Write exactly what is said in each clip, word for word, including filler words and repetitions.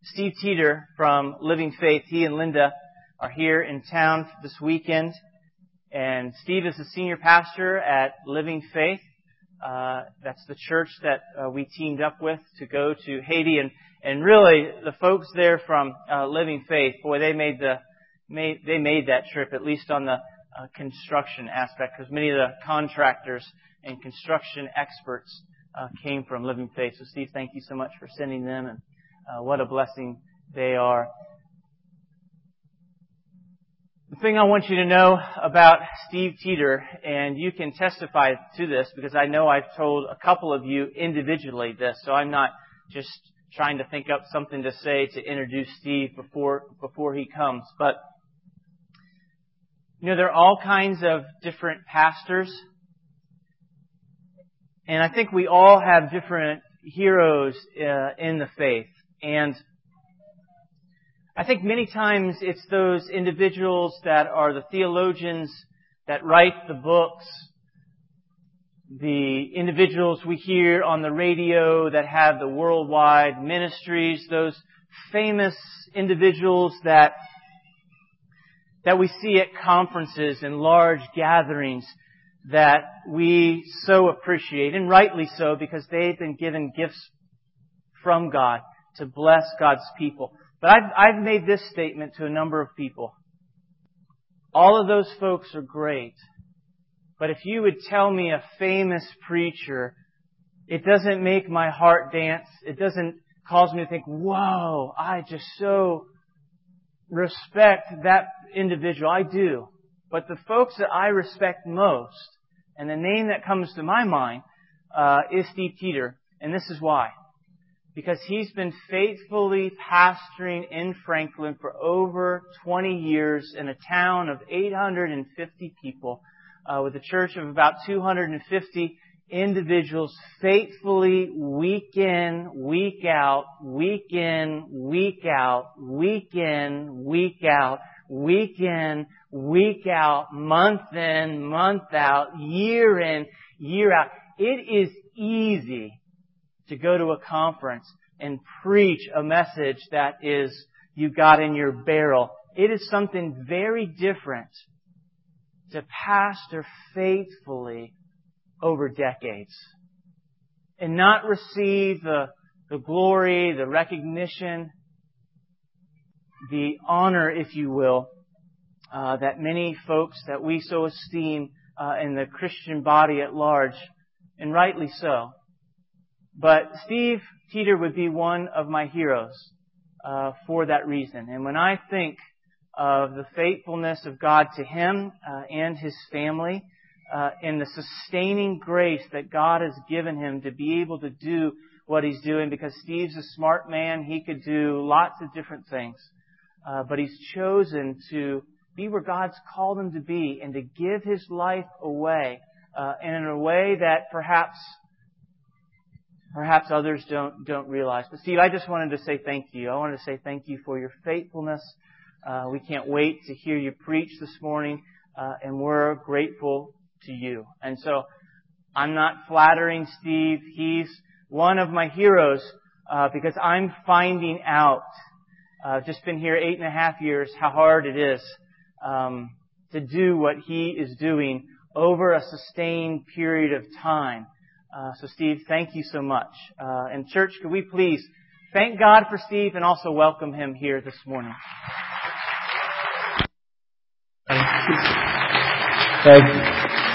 Steve Teeter from Living Faith. He and Linda are here in town this weekend. And Steve is the senior pastor at Living Faith. Uh, that's the church that uh, we teamed up with to go to Haiti. And, and really, the folks there from uh, Living Faith, boy, they made the made they made that trip, at least on the uh, construction aspect, because many of the contractors and construction experts uh, came from Living Faith. So, Steve, thank you so much for sending them, and uh, what a blessing they are. The thing I want you to know about Steve Teeter, and you can testify to this because I know I've told a couple of you individually this, so I'm not just trying to think up something to say to introduce Steve before before he comes. But, you know, there are all kinds of different pastors, and I think we all have different heroes uh, in the faith. And I think many times it's those individuals that are the theologians that write the books, the individuals we hear on the radio that have the worldwide ministries, those famous individuals that that we see at conferences and large gatherings that we so appreciate, and rightly so, because they've been given gifts from God to bless God's people. But I've, I've made this statement to a number of people. All of those folks are great. But if you would tell me a famous preacher, it doesn't make my heart dance. It doesn't cause me to think, whoa, I just so respect that individual. I do. But the folks that I respect most, and the name that comes to my mind, uh, is Steve Teeter. And this is why. Because he's been faithfully pastoring in Franklin for over twenty years in a town of eight hundred fifty people, uh, with a church of about two hundred fifty individuals, faithfully week in, week out, week in, week out, week in, week out, week in, week out, month in, month out, year in, year out. It is easy to go to a conference and preach a message that is you got in your barrel. It is something very different to pastor faithfully over decades and not receive the, the glory, the recognition, the honor, if you will, uh, that many folks that we so esteem uh, in the Christian body at large, and rightly so. But Steve Teeter would be one of my heroes uh, for that reason. And when I think of the faithfulness of God to him uh, and his family, uh, and the sustaining grace that God has given him to be able to do what he's doing, because Steve's a smart man, he could do lots of different things. Uh, but he's chosen to be where God's called him to be and to give his life away uh, and in a way that perhaps Perhaps others don't don't realize. But Steve, I just wanted to say thank you. I wanted to say thank you for your faithfulness. Uh, we can't wait to hear you preach this morning, uh, and we're grateful to you. And so, I'm not flattering Steve. He's one of my heroes uh, because I'm finding out. I've uh, just been here eight and a half years. How hard it is um, to do what he is doing over a sustained period of time. Uh, so, Steve, thank you so much. Uh, and church, could we please thank God for Steve and also welcome him here this morning. Thank you.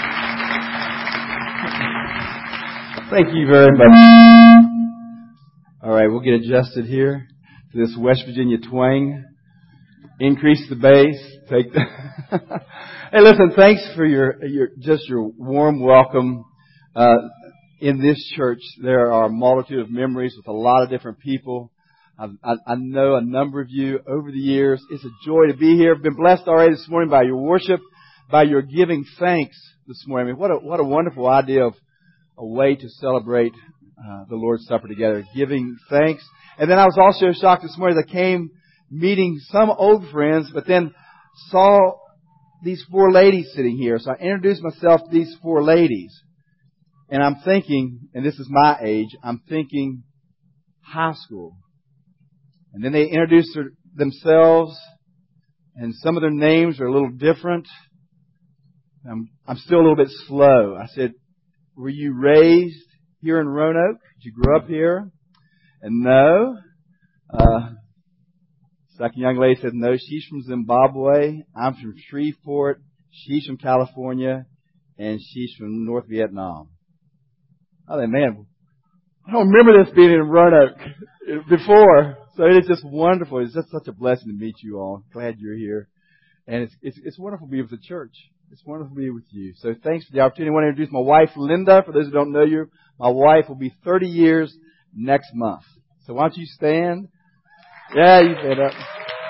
Thank you very much. All right, we'll get adjusted here to this West Virginia twang. Increase the bass. Take the. Hey, listen. Thanks for your your just your warm welcome. Uh, In this church, there are a multitude of memories with a lot of different people. I, I, I know a number of you over the years. It's a joy to be here. I've been blessed already this morning by your worship, by your giving thanks this morning. I mean, what a what a wonderful idea of a way to celebrate uh, the Lord's Supper together, giving thanks. And then I was also shocked this morning as I came meeting some old friends, but then saw these four ladies sitting here. So I introduced myself to these four ladies. And I'm thinking, and this is my age, I'm thinking high school. And then they introduce their, themselves, and some of their names are a little different. I'm, I'm still a little bit slow. I said, were you raised here in Roanoke? Did you grow up here? And no. Uh, second young lady said, no, she's from Zimbabwe. I'm from Shreveport. She's from California. And she's from North Vietnam. I thought, man, I don't remember this being in Roanoke before. So it is just wonderful. It's just such a blessing to meet you all. Glad you're here. And it's, it's, it's wonderful to be with the church. It's wonderful to be with you. So thanks for the opportunity. I want to introduce my wife, Linda. For those who don't know you, my wife will be thirty years next month. So why don't you stand? Yeah, you stand up.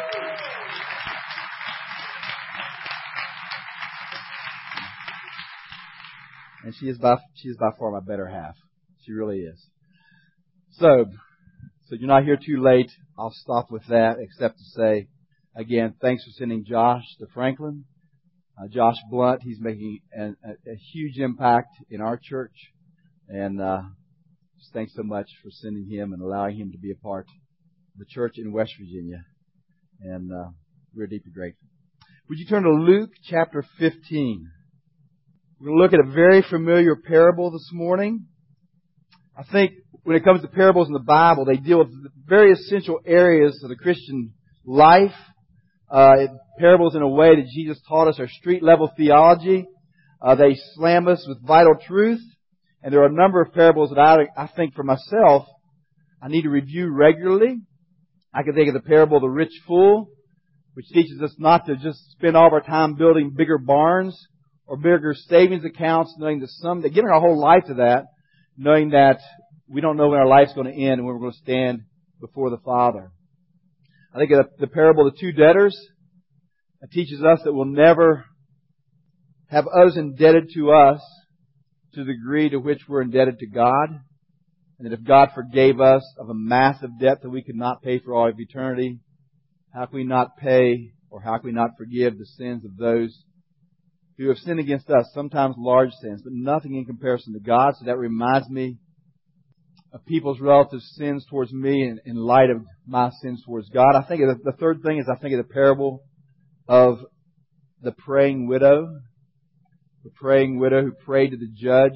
And she is by, she is by far my better half. She really is. So, so you're not here too late. I'll stop with that, except to say, again, thanks for sending Josh to Franklin. Uh, Josh Blunt, he's making an, a, a huge impact in our church. And uh, just thanks so much for sending him and allowing him to be a part of the church in West Virginia. And uh, we're deeply grateful. Would you turn to Luke chapter fifteen? We're going to look at a very familiar parable this morning. I think when it comes to parables in the Bible, they deal with very essential areas of the Christian life. Uh, parables in a way that Jesus taught us are street level theology. Uh, they slam us with vital truth. And there are a number of parables that I, I think for myself I need to review regularly. I can think of the parable of the rich fool, which teaches us not to just spend all of our time building bigger barns or bigger savings accounts, knowing that some, that giving our whole life to that, knowing that we don't know when our life's going to end and when we're going to stand before the Father. I think of the parable of the two debtors. It teaches us that we'll never have others indebted to us to the degree to which we're indebted to God. And that if God forgave us of a massive debt that we could not pay for all of eternity, how can we not pay or how can we not forgive the sins of those who have sinned against us? Sometimes large sins, but nothing in comparison to God. So that reminds me of people's relative sins towards me in, in light of my sins towards God. I think of the, the third thing is I think of the parable of the praying widow. The praying widow who prayed to the judge.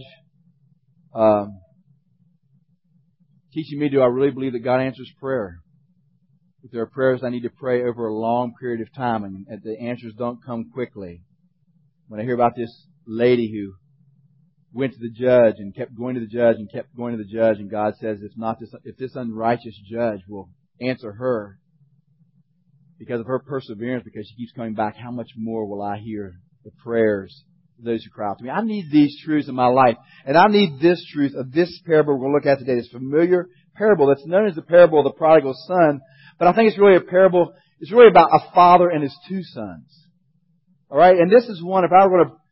Um, teaching me, do I really believe that God answers prayer? If there are prayers I need to pray over a long period of time and, and the answers don't come quickly. When I hear about this lady who went to the judge and kept going to the judge and kept going to the judge, and God says, if not this, if this unrighteous judge will answer her because of her perseverance, because she keeps coming back, how much more will I hear the prayers of those who cry out to me? I need these truths in my life, and I need this truth of this parable we're going to look at today. This familiar parable that's known as the parable of the prodigal son, but I think it's really a parable. It's really about a father and his two sons. All right, and this is one. If I were going to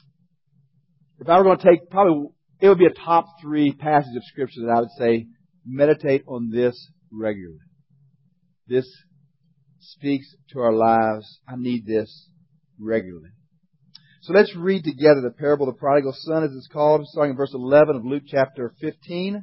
If I were going to take, probably, it would be a top three passage of Scripture that I would say, meditate on this regularly. This speaks to our lives. I need this regularly. So let's read together the parable of the prodigal son, as it's called, starting in verse eleven of Luke chapter fifteen.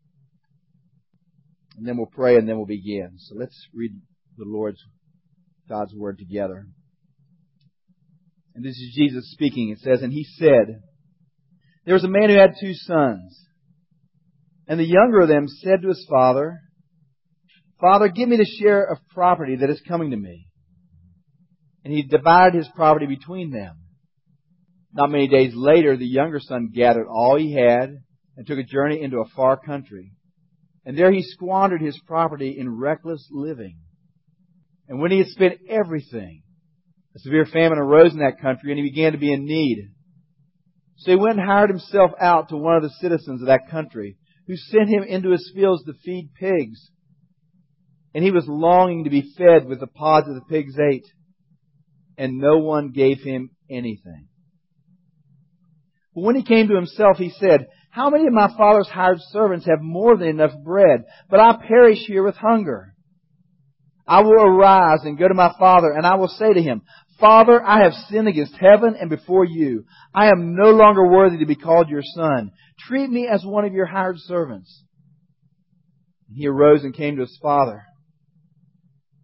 And then we'll pray and then we'll begin. So let's read the Lord's, God's Word together. And this is Jesus speaking. It says, and he said, there was a man who had two sons. And the younger of them said to his father, Father, give me the share of property that is coming to me. And he divided his property between them. Not many days later, the younger son gathered all he had and took a journey into a far country. And there he squandered his property in reckless living. And when he had spent everything, a severe famine arose in that country, and he began to be in need. So he went and hired himself out to one of the citizens of that country, who sent him into his fields to feed pigs. And he was longing to be fed with the pods that the pigs ate, and no one gave him anything. But when he came to himself, he said, how many of my father's hired servants have more than enough bread, but I perish here with hunger? I will arise and go to my father, and I will say to him, Father, I have sinned against heaven and before you. I am no longer worthy to be called your son. Treat me as one of your hired servants. And he arose and came to his father.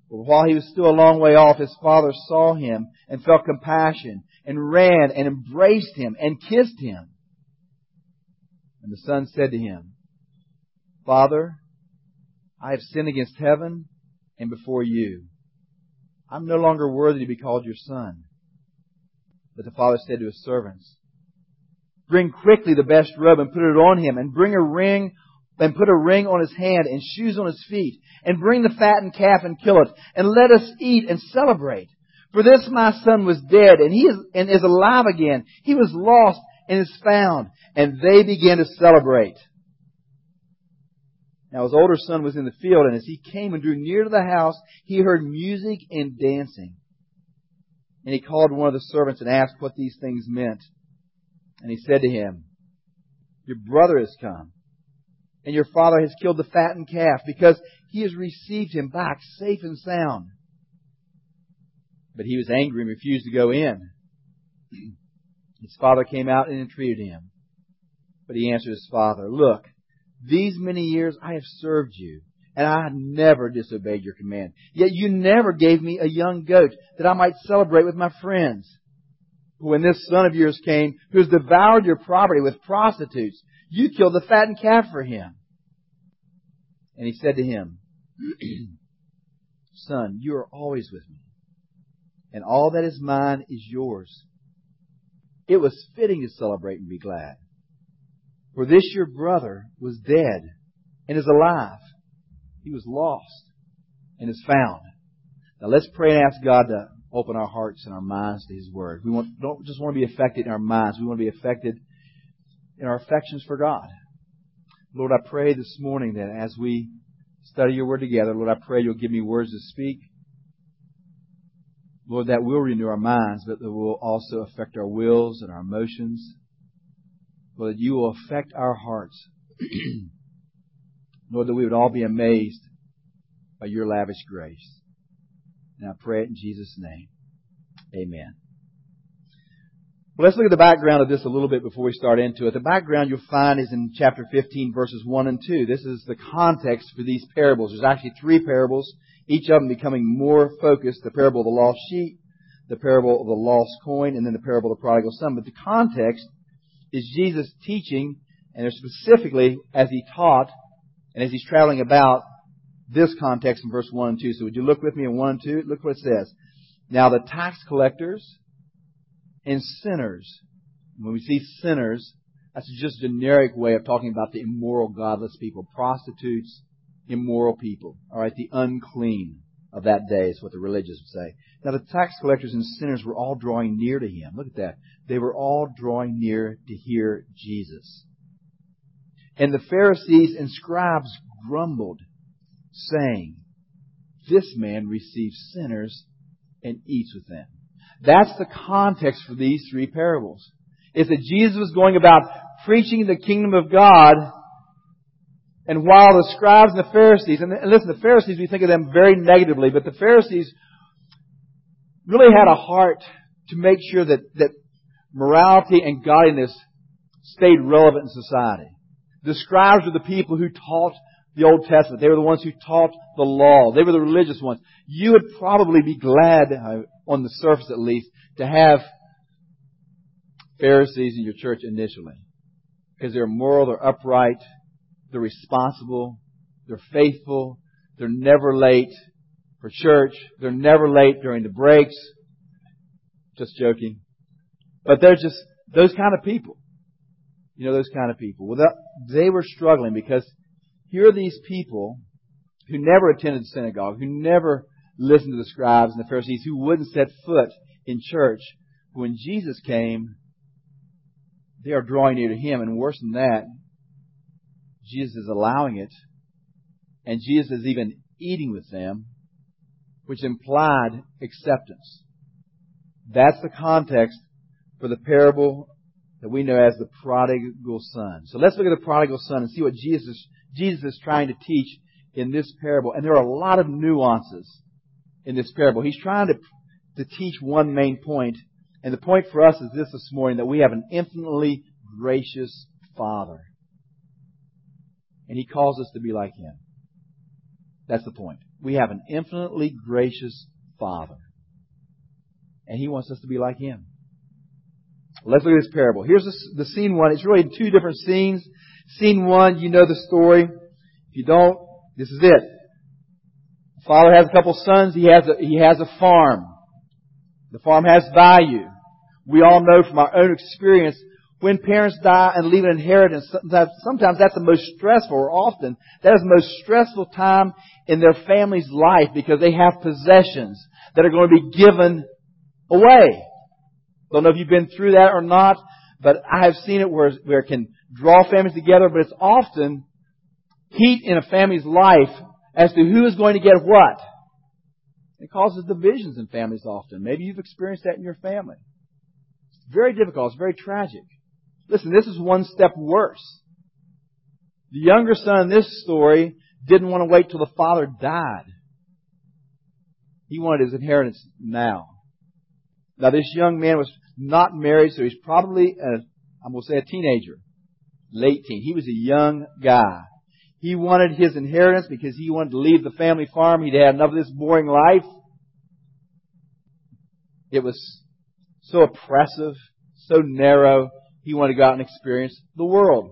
But while he was still a long way off, his father saw him and felt compassion and ran and embraced him and kissed him. And the son said to him, Father, I have sinned against heaven and before you. I'm no longer worthy to be called your son. But the father said to his servants, Bring quickly the best robe and put it on him, and bring a ring and put a ring on his hand and shoes on his feet, and bring the fattened calf and kill it, and let us eat and celebrate. For this my son was dead, and he is and is alive again. He was lost and is found. And they began to celebrate. Now his older son was in the field, and as he came and drew near to the house, he heard music and dancing. And he called one of the servants and asked what these things meant. And he said to him, Your brother has come, and your father has killed the fattened calf, because he has received him back safe and sound. But he was angry and refused to go in. His father came out and entreated him. But he answered his father, Look, these many years I have served you, and I have never disobeyed your command. Yet you never gave me a young goat that I might celebrate with my friends. When this son of yours came, who has devoured your property with prostitutes, you killed the fattened calf for him. And he said to him, Son, you are always with me, and all that is mine is yours. It was fitting to celebrate and be glad. For this your brother was dead and is alive. He was lost and is found. Now let's pray and ask God to open our hearts and our minds to His Word. We want, don't just want to be affected in our minds. We want to be affected in our affections for God. Lord, I pray this morning that as we study Your Word together, Lord, I pray You'll give me words to speak. Lord, that will renew our minds, but that will also affect our wills and our emotions. Lord, that You will affect our hearts. Lord, that we would all be amazed by Your lavish grace. And I pray it in Jesus' name. Amen. Well, let's look at the background of this a little bit before we start into it. The background you'll find is in chapter fifteen, verses one and two. This is the context for these parables. There's actually three parables, each of them becoming more focused. The parable of the lost sheep, the parable of the lost coin, and then the parable of the prodigal son. But the context is Jesus teaching, and specifically as He taught and as He's traveling about, this context in verse one and two. So would you look with me in one and two? Look what it says. Now the tax collectors and sinners. When we see sinners, that's just a generic way of talking about the immoral, godless people. Prostitutes, immoral people. All right, the unclean of that day is what the religious would say. Now the tax collectors and sinners were all drawing near to Him. Look at that. They were all drawing near to hear Jesus. And the Pharisees and scribes grumbled, saying, This man receives sinners and eats with them. That's the context for these three parables. It's that Jesus was going about preaching the kingdom of God, and while the scribes and the Pharisees, and listen, the Pharisees, we think of them very negatively, but the Pharisees really had a heart to make sure that, that morality and godliness stayed relevant in society. The scribes were the people who taught the Old Testament. They were the ones who taught the law. They were the religious ones. You would probably be glad, uh, on the surface at least, to have Pharisees in your church initially. Because they're moral, they're upright, they're responsible, they're faithful, they're never late for church, they're never late during the breaks. Just joking. But they're just those kind of people. You know, those kind of people. Well, that, they were struggling because here are these people who never attended the synagogue, who never listened to the scribes and the Pharisees, who wouldn't set foot in church. When Jesus came, they are drawing near to Him. And worse than that, Jesus is allowing it. And Jesus is even eating with them, which implied acceptance. That's the context for the parable that we know as the prodigal son. So let's look at the prodigal son and see what Jesus, Jesus is trying to teach in this parable. And there are a lot of nuances in this parable. He's trying to, to teach one main point. And the point for us is this this morning, that we have an infinitely gracious Father. And He calls us to be like Him. That's the point. we have an infinitely gracious Father. And He wants us to be like Him. Let's look at this parable. Here's the, the scene one. It's really two different scenes. Scene one, you know the story. If you don't, this is it. The father has a couple sons. He has a, he has a farm. The farm has value. We all know from our own experience, when parents die and leave an inheritance, sometimes, sometimes that's the most stressful, or often, that is the most stressful time in their family's life because they have possessions that are going to be given away. Don't know if you've been through that or not, but I have seen it where, where it can draw families together, but it's often heat in a family's life as to who is going to get what. It causes divisions in families often. Maybe you've experienced that in your family. It's very difficult. It's very tragic. Listen, this is one step worse. The younger son in this story didn't want to wait till the father died. He wanted his inheritance now. Now, this young man was not married, so he's probably, a, I'm going to say a teenager. Late teen. He was a young guy. He wanted his inheritance because he wanted to leave the family farm. He'd had enough of this boring life. It was so oppressive, so narrow. He wanted to go out and experience the world.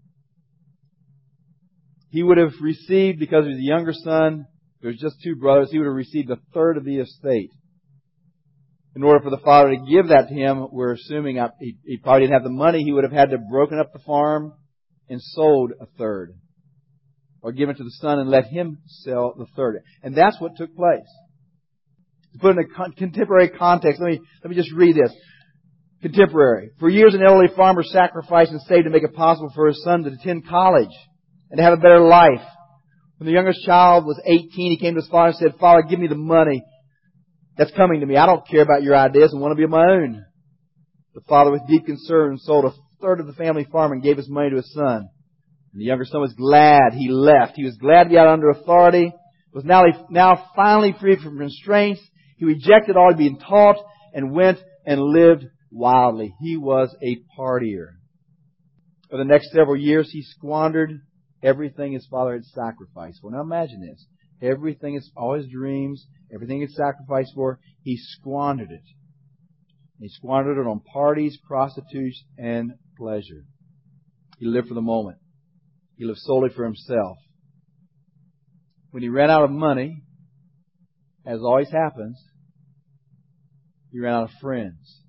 He would have received, because he was a younger son, there was just two brothers, he would have received a third of the estate. In order for the father to give that to him, we're assuming he, he probably didn't have the money. He would have had to have broken up the farm and sold a third. Or given to the son and let him sell the third. And that's what took place. To put it in a con- contemporary context, let me, let me just read this. Contemporary. For years, an elderly farmer sacrificed and saved to make it possible for his son to attend college and to have a better life. When the youngest child was eighteen, he came to his father and said, "Father, give me the money that's coming to me. I don't care about your ideas and want to be of my own." The father, with deep concern, sold a third of the family farm and gave his money to his son. And the younger son was glad he left. He was glad to be out under authority. Was now, now finally free from constraints. He rejected all he'd been taught and went and lived wildly. He was a partier. For the next several years, he squandered everything his father had sacrificed. Well, now imagine this. Everything, his, all his dreams, everything he'd sacrificed for, he squandered it. He squandered it on parties, prostitutes, and pleasure. He lived for the moment. He lived solely for himself. When he ran out of money, as always happens, he ran out of friends.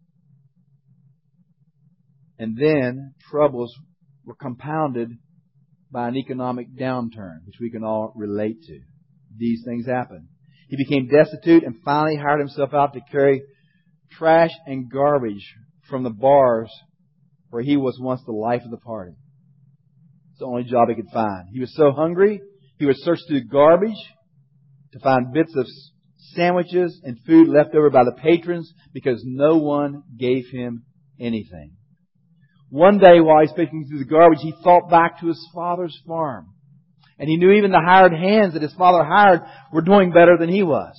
And then troubles were compounded by an economic downturn, which we can all relate to. These things happen. He became destitute and finally hired himself out to carry trash and garbage from the bars where he was once the life of the party. It's the only job he could find. He was so hungry, he would search through garbage to find bits of sandwiches and food left over by the patrons because no one gave him anything. One day while he's picking through the garbage, he thought back to his father's farm. And he knew even the hired hands that his father hired were doing better than he was.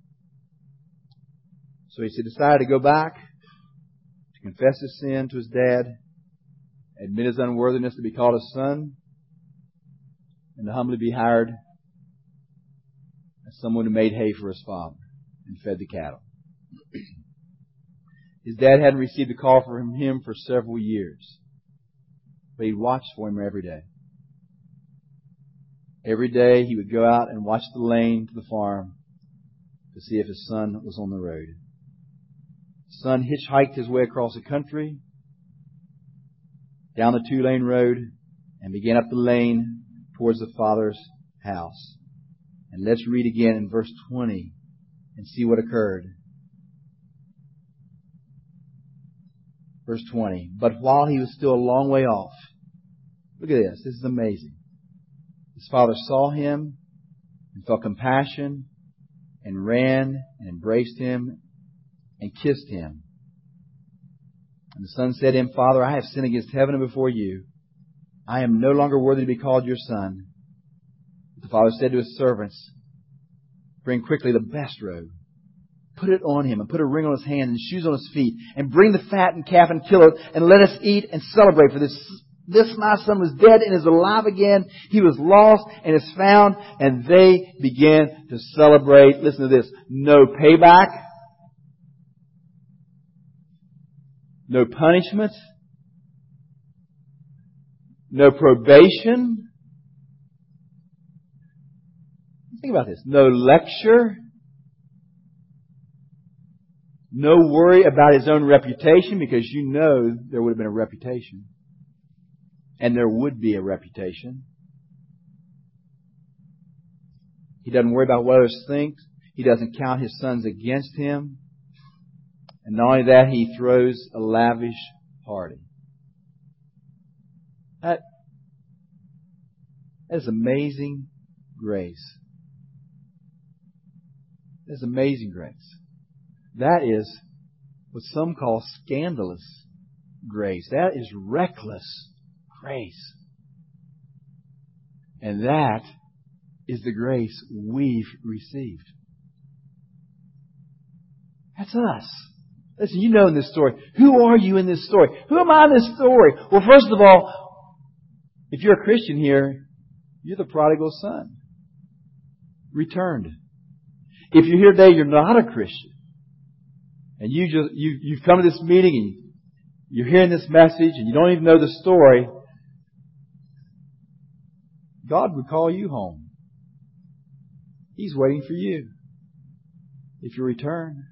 So he decided to go back, to confess his sin to his dad, admit his unworthiness to be called his son, and to humbly be hired as someone who made hay for his father and fed the cattle. His dad hadn't received a call from him for several years, but he watched for him every day. Every day he would go out and watch the lane to the farm to see if his son was on the road. His son hitchhiked his way across the country, down the two-lane road, and began up the lane towards the father's house. And let's read again in verse twenty and see what occurred. Verse twenty. But while he was still a long way off, look at this. This is amazing. His father saw him and felt compassion and ran and embraced him and kissed him. And the son said to him, "Father, I have sinned against heaven and before you. I am no longer worthy to be called your son." But the father said to his servants, "Bring quickly the best robe. Put it on him and put a ring on his hand and shoes on his feet. And bring the fattened calf and kill it and let us eat and celebrate. For this This my son was dead and is alive again. He was lost and is found. And they began to celebrate. Listen to this. No payback. No punishment. No probation. Think about this. No lecture. No worry about his own reputation, because you know there would have been a reputation. And there would be a reputation. He doesn't worry about what others think. He doesn't count his sons against him. And not only that, he throws a lavish party. That, that is amazing grace. That is amazing grace. That is what some call scandalous grace. That is reckless grace. And that is the grace we've received. That's us. Listen, you know in this story. Who are you in this story? Who am I in this story? Well, first of all, if you're a Christian here, you're the prodigal son. Returned. If you're here today, you're not a Christian. And you just, you, you've come to this meeting and you're hearing this message and you don't even know the story. God would call you home. He's waiting for you. If you return.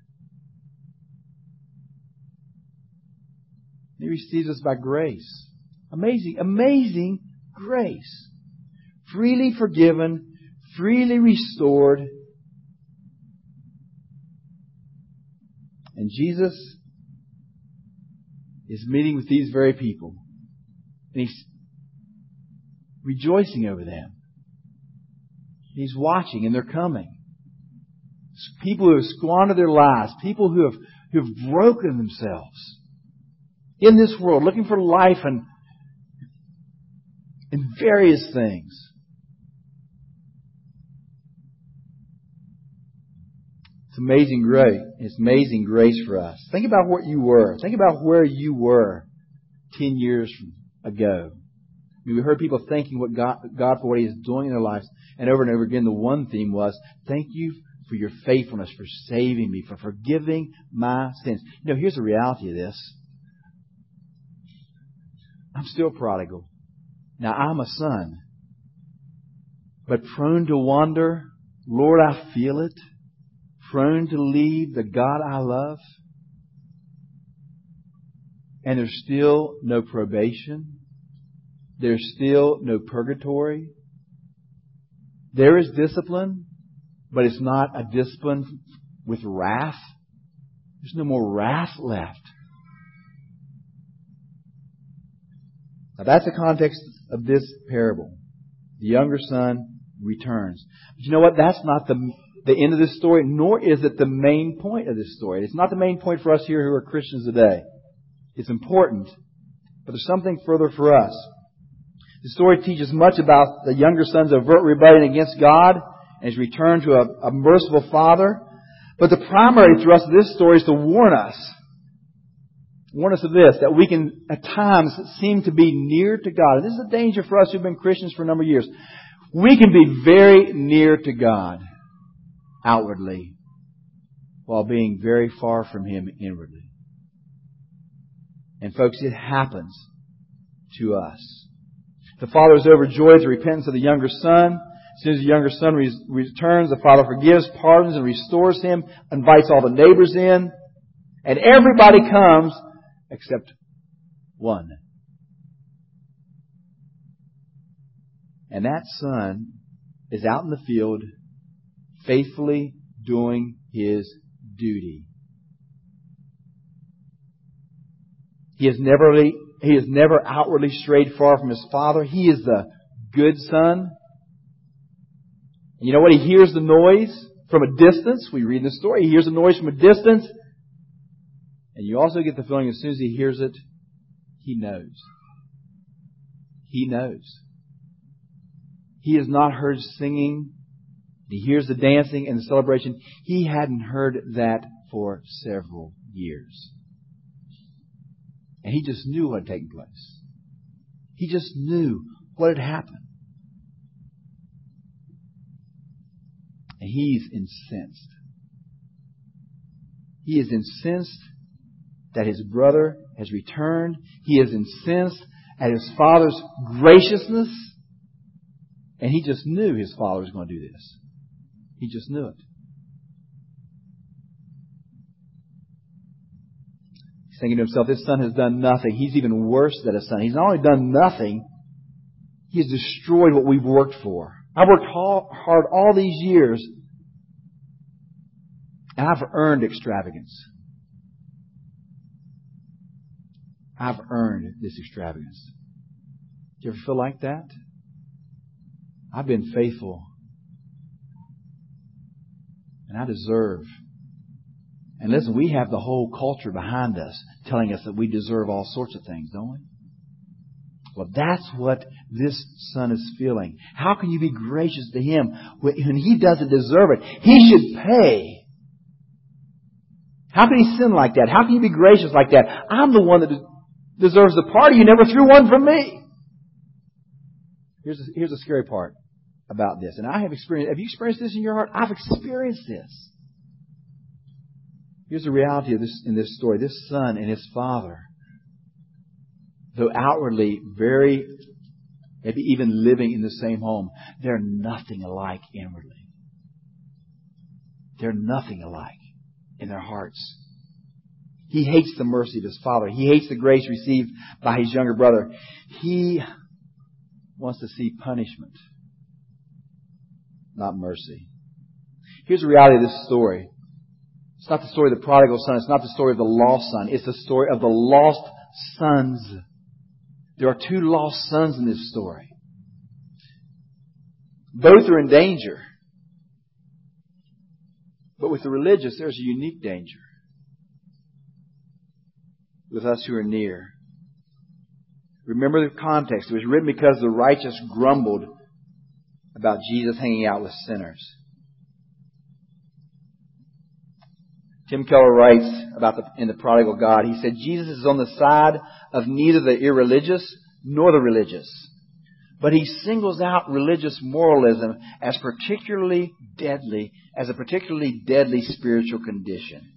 He receives us by grace. Amazing, amazing grace. Freely forgiven, freely restored. And Jesus is meeting with these very people. And He's rejoicing over them. He's watching and they're coming. People who have squandered their lives. People who have, who have broken themselves in this world, looking for life and in various things. It's amazing grace. It's amazing grace for us. Think about what you were. Think about where you were ten years ago. I mean, we heard people thanking what God, God for what He is doing in their lives. And over and over again, the one theme was, thank you for your faithfulness, for saving me, for forgiving my sins. You know, here's the reality of this. I'm still prodigal. Now, I'm a son. But prone to wander, Lord, I feel it. Prone to leave the God I love. And there's still no probation. There's still no purgatory. There is discipline, but it's not a discipline with wrath. There's no more wrath left. Now that's the context of this parable. The younger son returns. But you know what? That's not the, the end of this story, nor is it the main point of this story. It's not the main point for us here who are Christians today. It's important, but there's something further for us. The story teaches much about the younger son's overt rebellion against God and his return to a, a merciful Father. But the primary thrust of this story is to warn us. Warn us of this, that we can at times seem to be near to God. And this is a danger for us who've been Christians for a number of years. We can be very near to God outwardly while being very far from Him inwardly. And folks, it happens to us. The father is overjoyed at the repentance of the younger son. As soon as the younger son re- returns, the father forgives, pardons, and restores him, invites all the neighbors in, and everybody comes except one. And that son is out in the field, faithfully doing his duty. He has never He has never outwardly strayed far from his father. He is the good son. And you know what? He hears the noise from a distance. We read in the story. He hears the noise from a distance. And you also get the feeling as soon as he hears it, he knows. He knows. He has not heard singing. He hears the dancing and the celebration. He hadn't heard that for several years. And he just knew what had taken place. He just knew what had happened. And he's incensed. He is incensed that his brother has returned. He is incensed at his father's graciousness. And he just knew his father was going to do this. He just knew it. He's thinking to himself, this son has done nothing. He's even worse than a son. He's not only done nothing, he has destroyed what we've worked for. I've worked hard all these years, and I've earned extravagance. I've earned this extravagance. Do you ever feel like that? I've been faithful, and I deserve. And listen, we have the whole culture behind us telling us that we deserve all sorts of things, don't we? Well, that's what this son is feeling. How can you be gracious to him when he doesn't deserve it? He should pay. How can he sin like that? How can you be gracious like that? I'm the one that deserves the party. You never threw one for me. Here's a, here's a scary part about this. And I have experienced, have you experienced this in your heart? I've experienced this. Here's the reality of this in this story. This son and his father, though outwardly very, maybe even living in the same home, they're nothing alike inwardly. They're nothing alike in their hearts. He hates the mercy of his father. He hates the grace received by his younger brother. He wants to see punishment, not mercy. Here's the reality of this story. It's not the story of the prodigal son. It's not the story of the lost son. It's the story of the lost sons. There are two lost sons in this story. Both are in danger. But with the religious, there's a unique danger. With us who are near. Remember the context. It was written because the righteous grumbled about Jesus hanging out with sinners. Tim Keller writes about the, in The Prodigal God, he said, Jesus is on the side of neither the irreligious nor the religious. But he singles out religious moralism as particularly deadly, as a particularly deadly spiritual condition.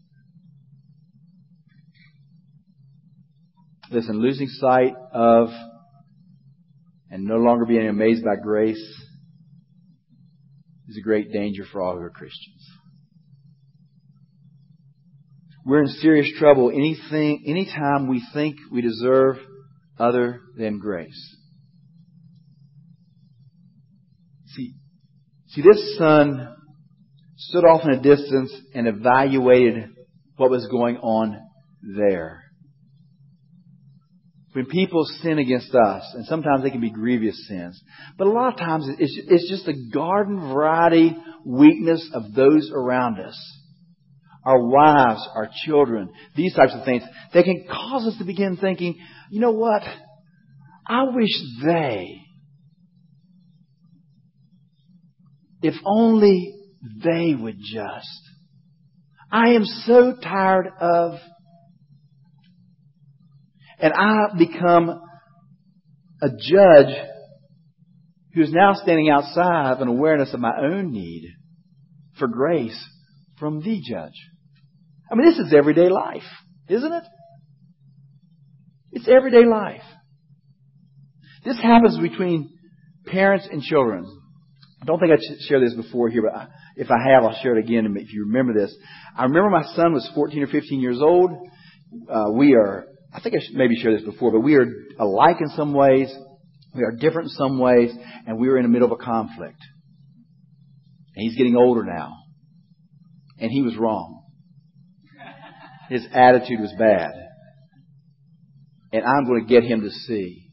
Listen, losing sight of and no longer being amazed by grace is a great danger for all who are Christians. We're in serious trouble anything, anytime we think we deserve other than grace. See, see, this son stood off in a distance and evaluated what was going on there. When people sin against us, and sometimes they can be grievous sins, but a lot of times it's, it's just a garden variety weakness of those around us. Our wives, our children, these types of things. They can cause us to begin thinking, you know what? I wish they, if only they would just. I am so tired of, and I become a judge who is now standing outside of an awareness of my own need for grace from the judge. I mean, this is everyday life, isn't it? It's everyday life. This happens between parents and children. I don't think I shared this before here, but if I have, I'll share it again if you remember this. I remember my son was fourteen or fifteen years old. Uh, we are, I think I should maybe share this before, but we are alike in some ways. We are different in some ways, and we were in the middle of a conflict. And he's getting older now. And he was wrong. His attitude was bad. And I'm going to get him to see.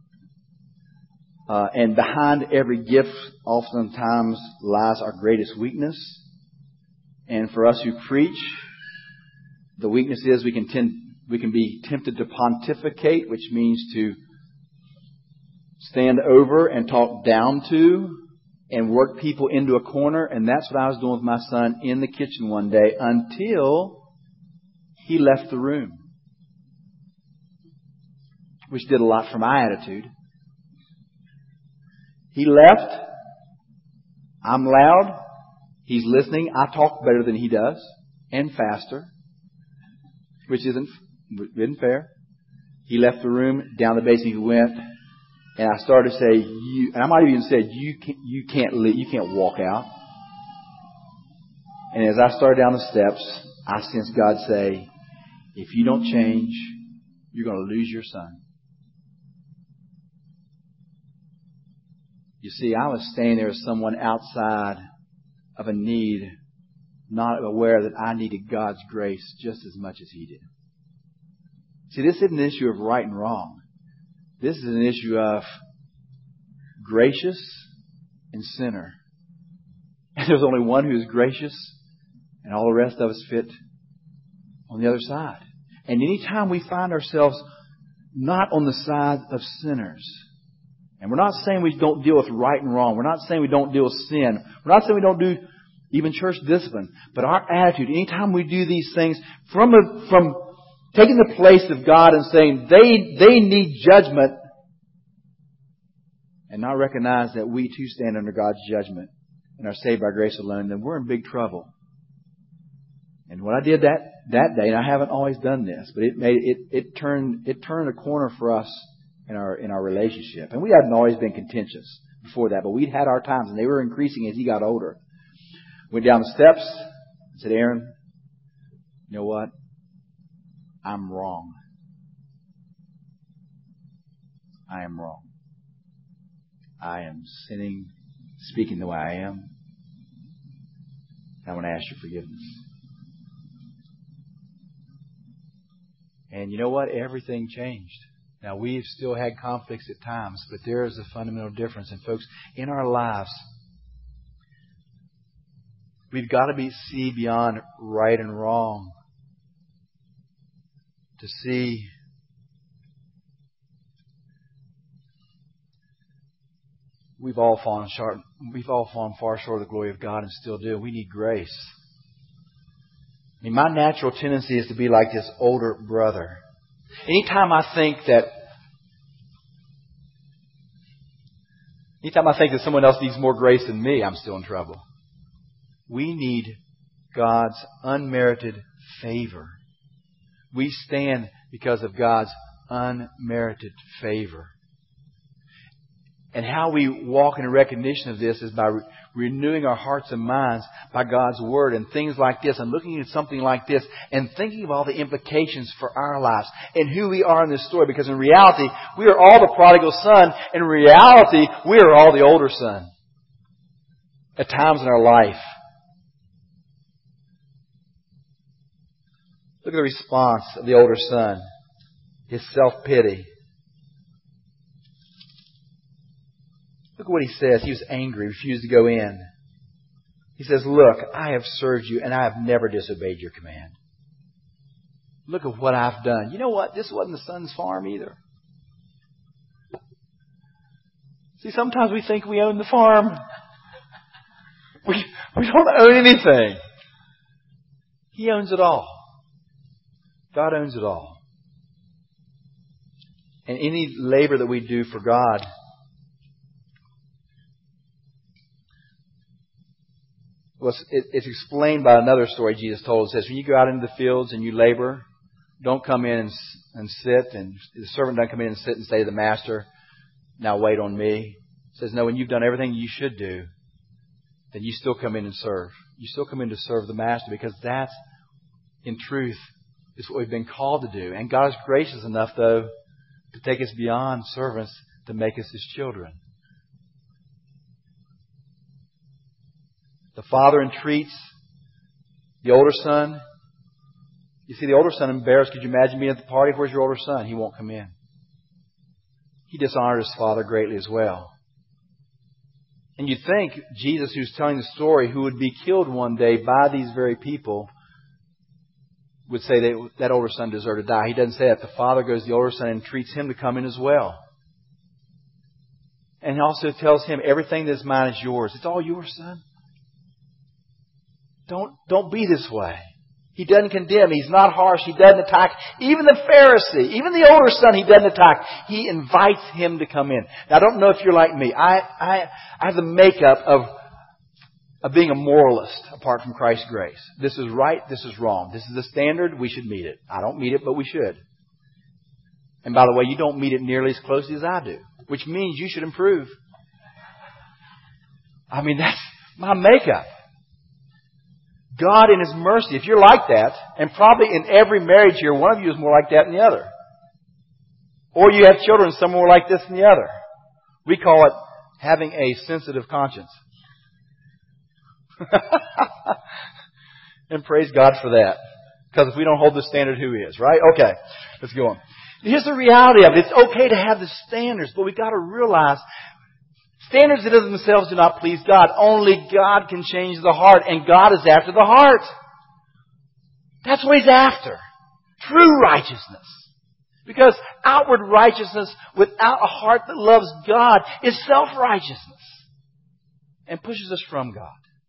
Uh, and behind every gift oftentimes lies our greatest weakness. And for us who preach, the weakness is we can tend, we can be tempted to pontificate, which means to stand over and talk down to and work people into a corner. And that's what I was doing with my son in the kitchen one day until he left the room, which did a lot for my attitude. He left. I'm loud. He's listening. I talk better than he does and faster, which isn't, isn't fair. He left the room. Down the basement he went. And I started to say, you, and I might have even said, you can't, you can't leave, you can't walk out. And as I started down the steps, I sensed God say, if you don't change, you're going to lose your son. You see, I was standing there as someone outside of a need, not aware that I needed God's grace just as much as he did. See, this isn't an issue of right and wrong. This is an issue of gracious and sinner. And there's only one who is gracious, and all the rest of us fit on the other side. And anytime we find ourselves not on the side of sinners, and we're not saying we don't deal with right and wrong. We're not saying we don't deal with sin. We're not saying we don't do even church discipline. But our attitude, anytime we do these things from a, from taking the place of God and saying they they need judgment, and not recognize that we too stand under God's judgment and are saved by grace alone, then we're in big trouble. And when I did that that day, and I haven't always done this, but it made it it turned it turned a corner for us in our in our relationship. And we hadn't always been contentious before that, but we'd had our times, and they were increasing as he got older. Went down the steps and said, Aaron, you know what? I'm wrong. I am wrong. I am sinning, speaking the way I am. I want to ask your forgiveness. And you know what? Everything changed. Now, we've still had conflicts at times, but there is a fundamental difference. And folks, in our lives, we've got to be see beyond right and wrong to see we've all fallen short. We've all fallen far short of the glory of God and still do. We need grace. I mean, my natural tendency is to be like this older brother. Anytime I think that anytime I think that someone else needs more grace than me, I'm still in trouble. We need God's unmerited favor. We stand because of God's unmerited favor. And how we walk in recognition of this is by re- renewing our hearts and minds by God's Word and things like this, and looking at something like this and thinking of all the implications for our lives and who we are in this story. Because in reality, we are all the prodigal son. In reality, we are all the older son at times in our life. Look at the response of the older son. His self-pity. Look at what he says. He was angry, refused to go in. He says, look, I have served you and I have never disobeyed your command. Look at what I've done. You know what? This wasn't the son's farm either. See, sometimes we think we own the farm. We, we don't own anything. He owns it all. God owns it all. And any labor that we do for God, well, it's explained by another story Jesus told. It says, when you go out into the fields and you labor, don't come in and, and sit, and the servant doesn't come in and sit and say to the master, now wait on me. It says, no, when you've done everything you should do, then you still come in and serve. You still come in to serve the master, because that's, in truth, is what we've been called to do. And God is gracious enough, though, to take us beyond servants to make us His children. The father entreats the older son. You see, the older son embarrassed. Could you imagine being at the party? Where's your older son? He won't come in. He dishonored his father greatly as well. And you'd think Jesus, who's telling the story, who would be killed one day by these very people, would say that that older son deserved to die. He doesn't say that. The father goes to the older son and entreats him to come in as well. And he also tells him, everything that's mine is yours. It's all yours, son. Don't, don't be this way. He doesn't condemn. He's not harsh. He doesn't attack. Even the Pharisee, even the older son, he doesn't attack. He invites him to come in. Now, I don't know if you're like me. I, I, I have the makeup of, of being a moralist apart from Christ's grace. This is right. This is wrong. This is the standard. We should meet it. I don't meet it, but we should. And by the way, you don't meet it nearly as closely as I do, which means you should improve. I mean, that's my makeup. God in His mercy, if you're like that, and probably in every marriage here, one of you is more like that than the other. Or you have children, some more like this than the other. We call it having a sensitive conscience. And praise God for that. Because if we don't hold the standard, who is, right? Okay, let's go on. Here's the reality of it. It's okay to have the standards, but we've got to realize standards that of themselves do not please God. Only God can change the heart, and God is after the heart. That's what He's after. True righteousness. Because outward righteousness without a heart that loves God is self-righteousness and pushes us from God.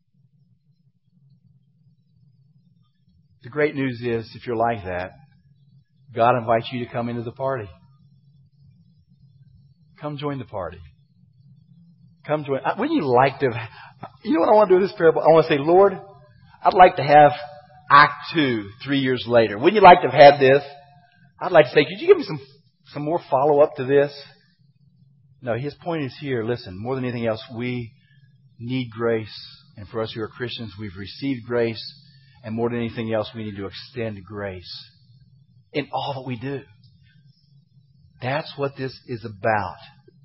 The great news is, if you're like that, God invites you to come into the party. Come join the party. Come join. Wouldn't you like to, you know what I want to do with this parable? I want to say, Lord, I'd like to have Act two three years later. Wouldn't you like to have had this? I'd like to say, could you give me some, some more follow-up to this? No, His point is here. Listen, more than anything else, we need grace. And for us who are Christians, we've received grace. And more than anything else, we need to extend grace in all that we do. That's what this is about.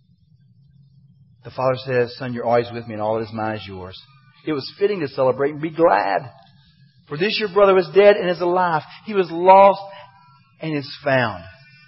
The Father says, Son, you're always with me, and all that is mine is yours. It was fitting to celebrate and be glad. For this your brother was dead and is alive. He was lost and is found.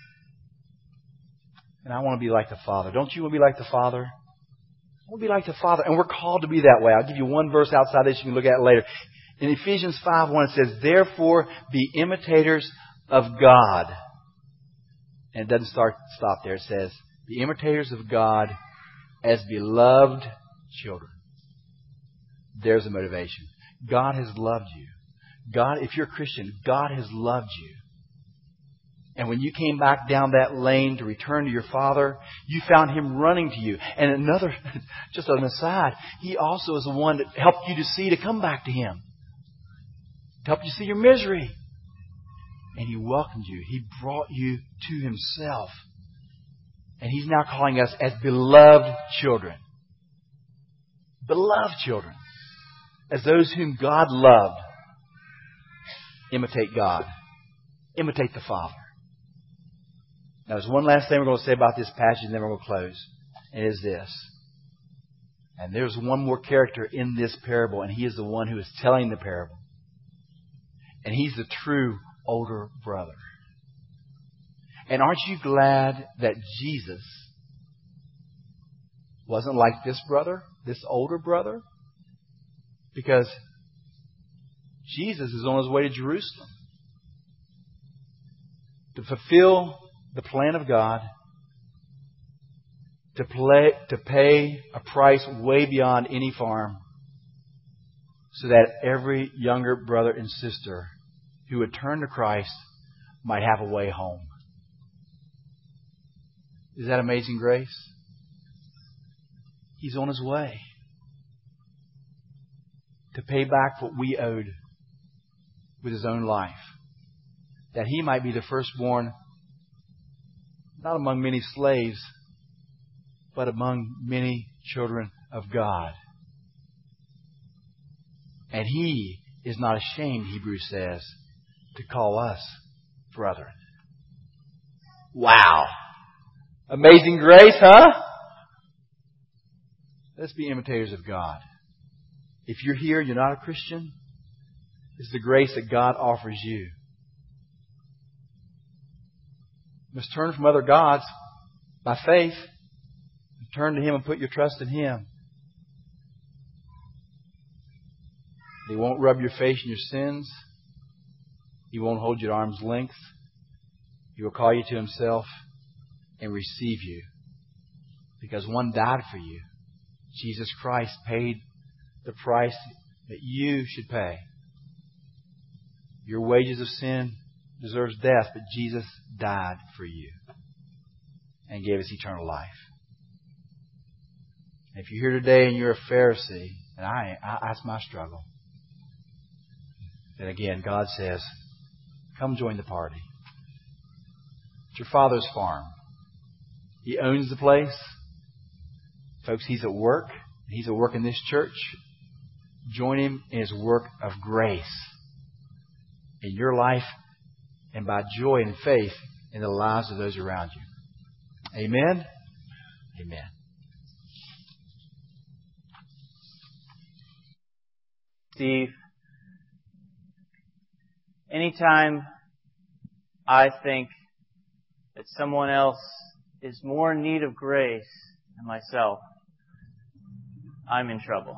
And I want to be like the Father. Don't you want to be like the Father? I want to be like the Father. And we're called to be that way. I'll give you one verse outside this you can look at later. In Ephesians five one, it says, Therefore be imitators of God. And it doesn't start stop there. It says, Be imitators of God as beloved children. There's a motivation. God has loved you. God, if you're a Christian, God has loved you. And when you came back down that lane to return to your Father, you found Him running to you. And another, just an aside, He also is the one that helped you to see to come back to Him. To help you see your misery. And He welcomed you. He brought you to Himself. And He's now calling us as beloved children. Beloved children. As those whom God loved. Imitate God. Imitate the Father. Now there's one last thing we're going to say about this passage and then we're going to close. And it is this. And there's one more character in this parable, and he is the one who is telling the parable. And he's the true older brother. And aren't you glad that Jesus wasn't like this brother, this older brother? Because Jesus is on His way to Jerusalem to fulfill the plan of God, to, play, to pay a price way beyond any farm, so that every younger brother and sister who would turn to Christ might have a way home. Is that amazing grace? He's on His way to pay back what we owed with His own life. That He might be the firstborn, not among many slaves, but among many children of God. And He is not ashamed, Hebrews says, to call us brethren. Wow. Amazing grace, huh? Let's be imitators of God. If you're here, you're not a Christian, it's the grace that God offers you. You must turn from other gods by faith and turn to Him and put your trust in Him. He won't rub your face in your sins. He won't hold you at arm's length. He will call you to Himself and receive you. Because one died for you. Jesus Christ paid the price that you should pay. Your wages of sin deserves death, but Jesus died for you and gave us eternal life. If you're here today and you're a Pharisee, and I, I that's my struggle, then again, God says, come join the party. It's your Father's farm. He owns the place. Folks, He's at work. He's at work in this church. Join Him in His work of grace in your life and by joy and faith in the lives of those around you. Amen? Amen. Steve, anytime I think that someone else is more in need of grace than myself, I'm in trouble.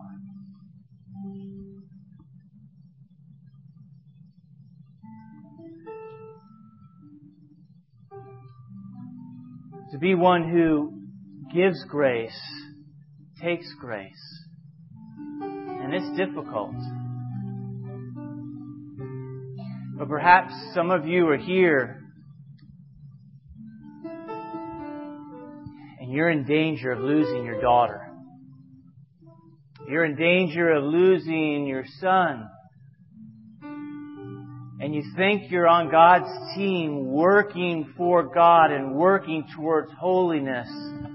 To be one who gives grace takes grace. And it's difficult. But perhaps some of you are here and you're in danger of losing your daughter. You're in danger of losing your son. And you think you're on God's team, working for God and working towards holiness.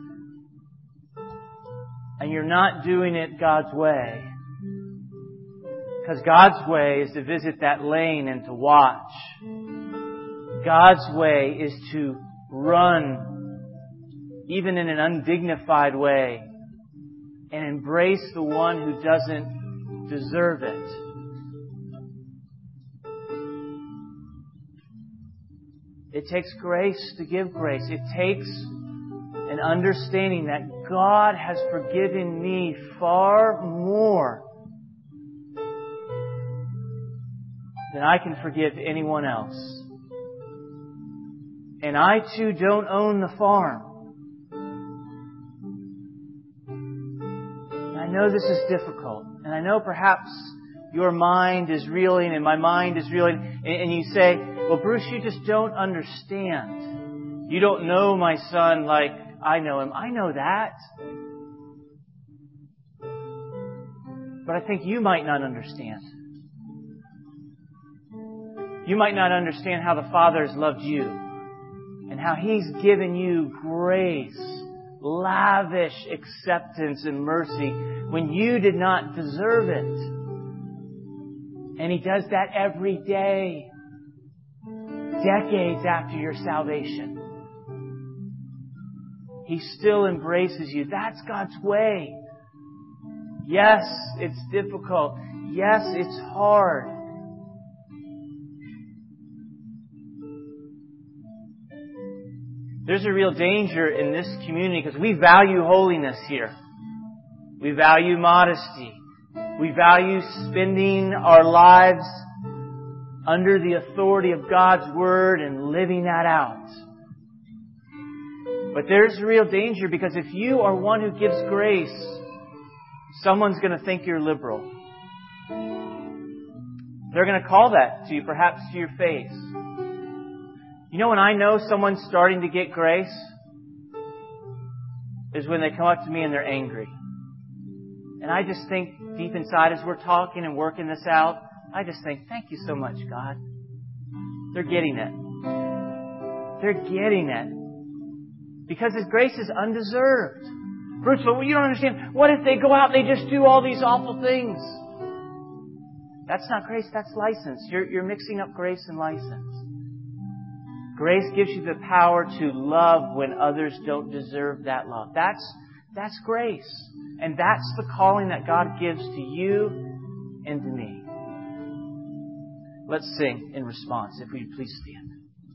And you're not doing it God's way. Because God's way is to visit that lane and to watch. God's way is to run, even in an undignified way, and embrace the one who doesn't deserve it. It takes grace to give grace. It takes an understanding that God has forgiven me far more than I can forgive anyone else. And I too don't own the farm. And I know this is difficult. And I know perhaps your mind is reeling and my mind is reeling. And you say, well, Bruce, you just don't understand. You don't know my son like I know him. I know that. But I think you might not understand. You might not understand how the Father has loved you and how He's given you grace, lavish acceptance and mercy when you did not deserve it. And He does that every day, decades after your salvation. He still embraces you. That's God's way. Yes, it's difficult. Yes, it's hard. There's a real danger in this community because we value holiness here. We value modesty. We value spending our lives under the authority of God's Word and living that out. But there's a real danger because if you are one who gives grace, someone's going to think you're liberal. They're going to call that to you, perhaps to your face. You know when I know someone's starting to get grace? Is when they come up to me and they're angry. And I just think deep inside as we're talking and working this out, I just think, thank you so much, God. They're getting it. They're getting it. Because His grace is undeserved. Bruce, but you don't understand. What if they go out and they just do all these awful things? That's not grace, that's license. You're, you're mixing up grace and license. Grace gives you the power to love when others don't deserve that love. That's, that's grace. And that's the calling that God gives to you and to me. Let's sing in response, if we please stand.